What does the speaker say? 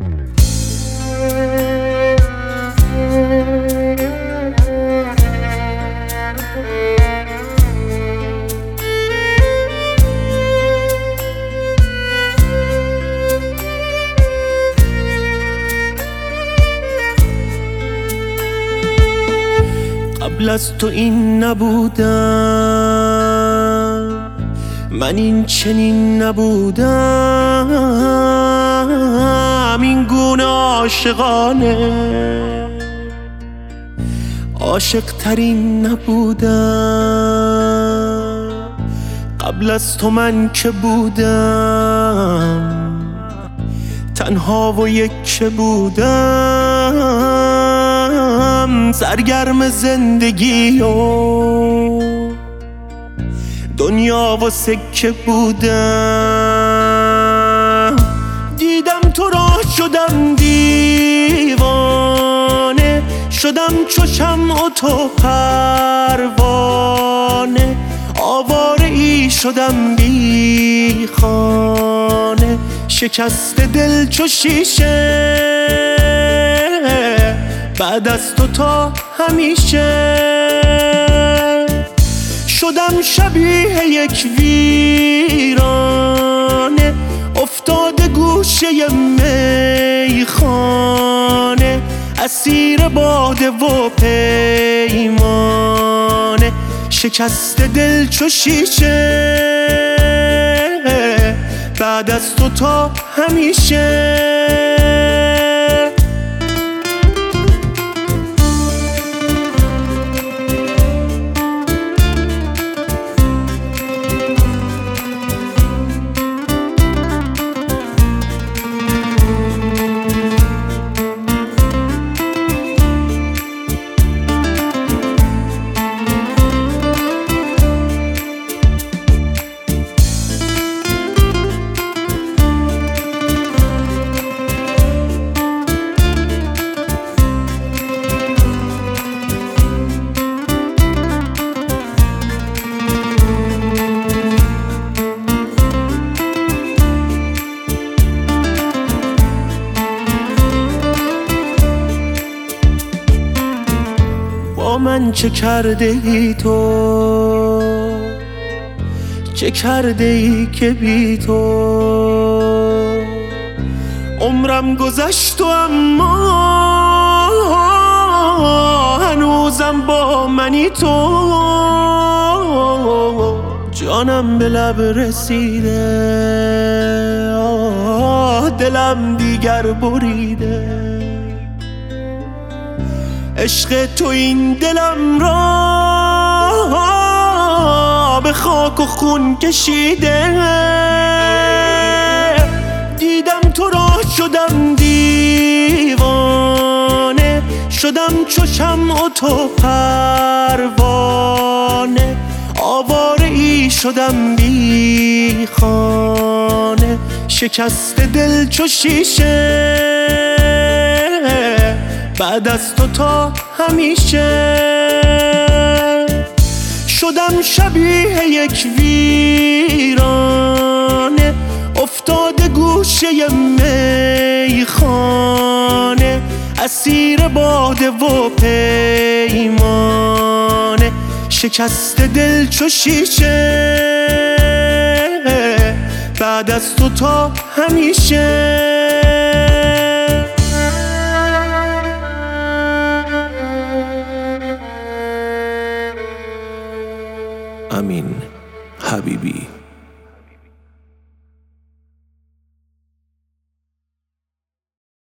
قبل از تو این نبودم، من این چنین نبودم، این گونه عاشقانه عاشق ترین نبودم. قبل از تو من که بودم، تنها و یک بودم، سرگرم زندگی و دنیا و سکه بودم. دیدم تو را شدم دیوانه، شدم چو شمع و تو پروانه، آواره ای شدم بی خانه، شکست دل چو شیشه، بعد از تو تا همیشه. شدم شبیه یک ویرانه، افتاده گوشه میخانه، اسیر باده و پیمانه، شکست دل چو شیشه، بعد از تو تا همیشه. با من چه کرده ای تو، چه کرده ای که بی تو عمرم گذشت و اما هنوزم با منی تو. جانم به لب رسیده، دلم دیگر بریده، عشق تو این دلم را به خاک و خون کشیده. دیدم تو را شدم دیوانه، شدم چو شمع و تو پروانه، آواره ای شدم بی خانه، شکست دل چو شیشه، بعد از تو تا همیشه. شدم شبیه یک ویرانه، افتاده گوشه میخانه، اسیر باده و پیمانه، شکست دل چو شیشه، بعد از تو تا همیشه. امین حبیبی.